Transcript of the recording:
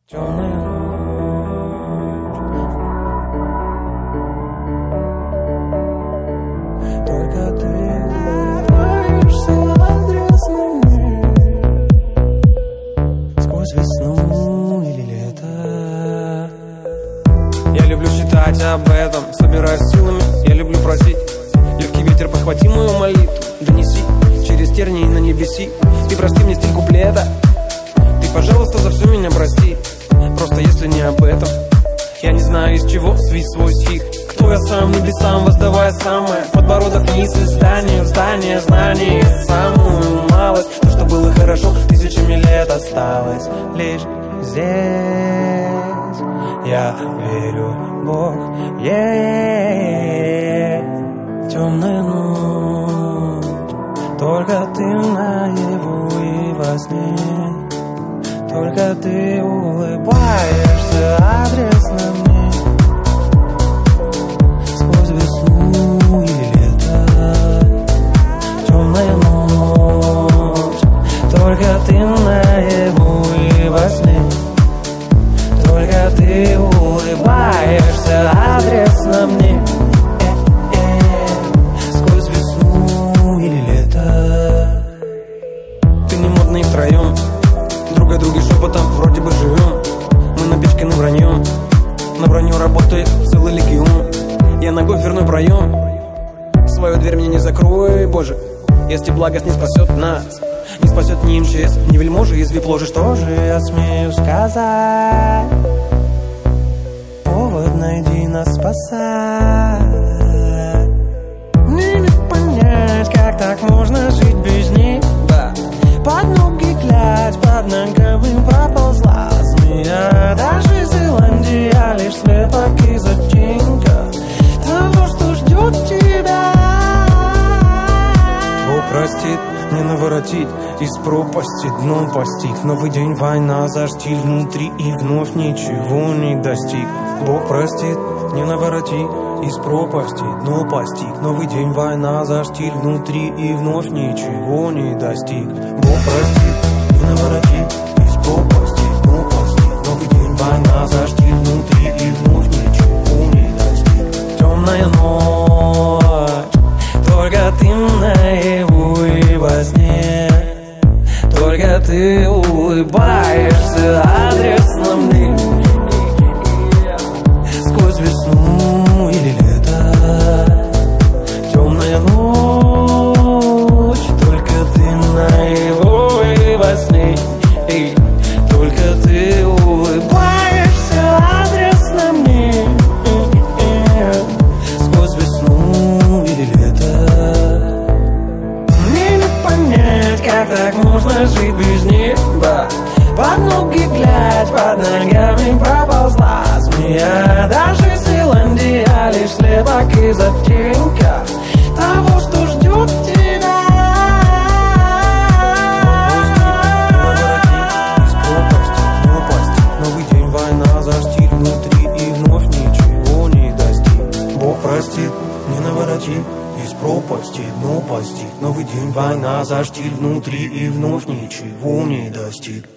Темная ночь, только ты улыбаешься адрес мне сквозь весну или лето. Я люблю считать об этом, собираюсь силами. Я люблю просить, легкий ветер, подхвати мою молитву, донеси через тернии на небеси. Ты прости мне стиль куплета, ты, пожалуйста, за все меня прости. Просто если не об этом, я не знаю, из чего свить свой стих. Кто я сам, небесам воздавая самое, подбородок вниз из здания в здание знаний. Самую малость, то, что было хорошо, тысячами лет осталось лишь здесь. Я верю, Бог есть. Темная ночь, только ты наяву и во сне. Только ты улыбаешься адресно мне сквозь весну и лето. Темная ночь, только ты наяву и во сне. Только ты улыбаешься адресно мне сквозь весну или лето. Ты не модный втроем, друг о друге шепотом вроде бы живем. Мы напичканы враньем, на броню работает целый легион. Я ногой в дверной проем, свою дверь мне не закрой, Боже, если благость не спасет нас. Не спасет ни МЧС, ни вельможи из вип-ложи. Что же я смею сказать? Повод найди нас спасать. Мне не понять, как так можно жить без них. Под ноги глядь, под ногами проползла змея. Даже из Зеландии, а лишь слепок и затенка того, что ждет тебя. Бог простит, не наворотить, из пропасти дно постиг. Новый день, война за штиль внутри, и вновь ничего не достиг. Бог простит, не наворотить, из пропасти дно постиг. Новый день, война за штиль внутри, и вновь ничего не достиг. Бог простит, не наворотить, из пропасти дно постиг. Новый день, война за штиль внутри, и вновь ничего не достиг. Темная ночь, только ты наяву и во сне. Только ты улыбаешься адресно мне сквозь весну или лето. Темная ночь, только ты наяву и во сне. Только ты улыбаешься адресно мне сквозь весну или лето. Мне не понять, как так можно жить без неба. Под ноги глядь, под ногами проползла змея. Даже из Зеландии, а лишь слепок и затенка того, что ждет тебя. Из пропасти, но постиг. Новый день, война за штиль внутри, и вновь ничего не достиг. Бог простит, не навороти, из пропасти, но постиг. Новый день, война за штиль внутри, и вновь ничего не достиг.